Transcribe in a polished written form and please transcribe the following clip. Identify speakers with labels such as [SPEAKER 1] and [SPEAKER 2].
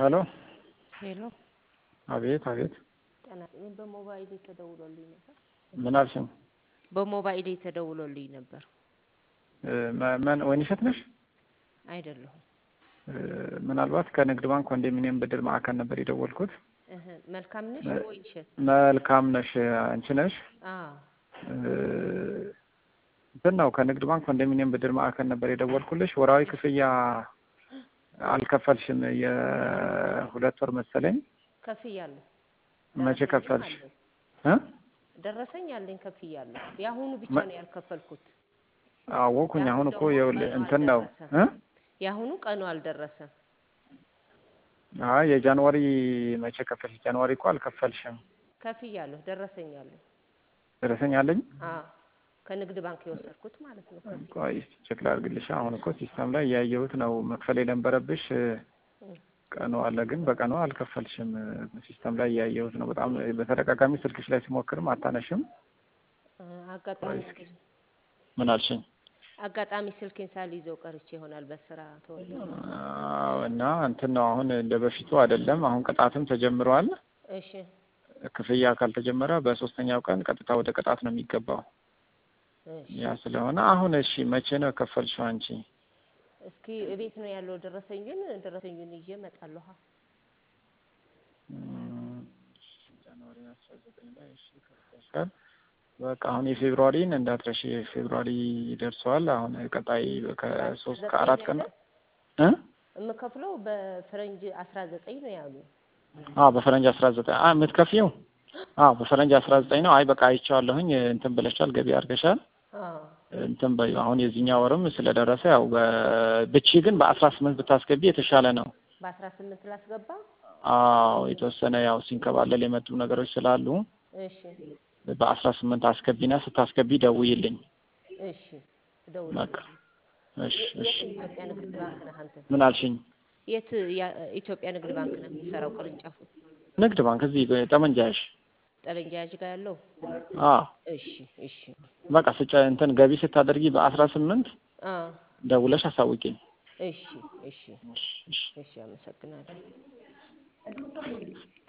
[SPEAKER 1] ሄሎ
[SPEAKER 2] ሄሎ
[SPEAKER 1] አቤት አቤት
[SPEAKER 2] እኔ በሞባይል ተደውሎልኝ ነበር።
[SPEAKER 1] ምን አልሽኝ?
[SPEAKER 2] በሞባይል ተደውሎልኝ ነበር።
[SPEAKER 1] ማን ወይንሸት ነሽ?
[SPEAKER 2] አይደለሁም።
[SPEAKER 1] ምናልባት ከንግድ ባንክ ኮንዶሚኒየም ብድር ማዕከል ነበር የደወልኩት።
[SPEAKER 2] መልካም ነሽ ወይንሸት?
[SPEAKER 1] መልካም ነሽ አንቺ ነሽ? እንትን ነው ከንግድ ባንክ ኮንዶሚኒየም ብድር ማዕከል ነበር የደወልኩልሽ። ወራዊ ክፍያ አልከፈልሽም የሁለት ወር መሰለኝ።
[SPEAKER 2] ከፍያለሁ።
[SPEAKER 1] መቼ ከፈልሽ?
[SPEAKER 2] ደረሰኝ አለኝ ከፍያለሁ። ያሁኑ ብቻ ነው ያልከፈልኩት።
[SPEAKER 1] አወኩኝ። አሁን እኮ እንትን ነው
[SPEAKER 2] ያሁኑ ቀኑ አልደረሰም።
[SPEAKER 1] የጃንዋሪ መቼ ከፈልሽ? ጃንዋሪ እኮ አልከፈልሽም።
[SPEAKER 2] ከፍያለሁ። ደረሰኝ አለኝ።
[SPEAKER 1] ደረሰኝ አለኝ?
[SPEAKER 2] ከንግድ ባንክ የወሰድኩት ማለት ነው።
[SPEAKER 1] ቆይ ቼክ ላድርግልሽ። አሁን እኮ ሲስተም ላይ ያየሁት ነው መክፈል የነበረብሽ ቀኑ አለ፣ ግን በቀኑ አልከፈልሽም። ሲስተም ላይ ያየሁት ነው። በጣም በተደጋጋሚ ስልክሽ ላይ ሲሞክርም አታነሽም።
[SPEAKER 2] አጋጣሚ
[SPEAKER 1] ምን አልሽኝ?
[SPEAKER 2] አጋጣሚ ስልኬን ሳልይዘው ቀርቼ ይሆናል በስራ ተወልኩ።
[SPEAKER 1] እና እንትን ነው አሁን እንደበፊቱ አይደለም። አሁን ቅጣትም ተጀምሯል።
[SPEAKER 2] እሺ
[SPEAKER 1] ክፍያ ካልተጀመረ በሶስተኛው ቀን ቀጥታ ወደ ቅጣት ነው የሚገባው። ያ ስለሆነ አሁን እሺ መቼ ነው ከፈልሽው አንቺ?
[SPEAKER 2] እስኪ እቤት ነው ያለው ደረሰኙን ይዤ እመጣለሁ።
[SPEAKER 1] ጃንዋሪ 19 ላይ እሺ ከፈልሻል። በቃ አሁን የፌብሩዋሪን እንዳትረሺ። ፌብሩዋሪ ደርሷል። አሁን ቀጣይ ከ3 ከ4 ቀን
[SPEAKER 2] የምከፍለው በፈረንጅ 19 ነው ያሉ።
[SPEAKER 1] በፈረንጅ 19 የምትከፍይው? በፈረንጅ 19 ነው። አይ በቃ አይቼዋለሁኝ። እንትን ብለሻል፣ ገቢ አድርገሻል። እንትን በይ አሁን የዚህኛው ወርም ስለደረሰ ያው ብቻ ግን በ18 ብታስገቢ የተሻለ ነው።
[SPEAKER 2] በ18 ላስገባ?
[SPEAKER 1] የተወሰነ ያው ሲንከባለል የመጡ ነገሮች ስላሉ
[SPEAKER 2] እሺ
[SPEAKER 1] በ18 አስገቢና ስታስገቢ ደውይልኝ።
[SPEAKER 2] እሺ ደውልልኝ።
[SPEAKER 1] እሺ
[SPEAKER 2] ኢትዮጵያ ንግድ ባንክ ነህ አንተ?
[SPEAKER 1] ምን አልሽኝ?
[SPEAKER 2] የት ኢትዮጵያ ንግድ ባንክ ነው የምትሰራው ቅርንጫፉ?
[SPEAKER 1] ንግድ ባንክ እዚህ ጠመንጃሽ
[SPEAKER 2] ጠበንጃጅ ጋር ያለው? እሺ እሺ
[SPEAKER 1] በቃ እንትን ገቢ ስታደርጊ በ18 ደውለሽ አሳውቂኝ።
[SPEAKER 2] እሺ እሺ እሺ አመሰግናለሁ።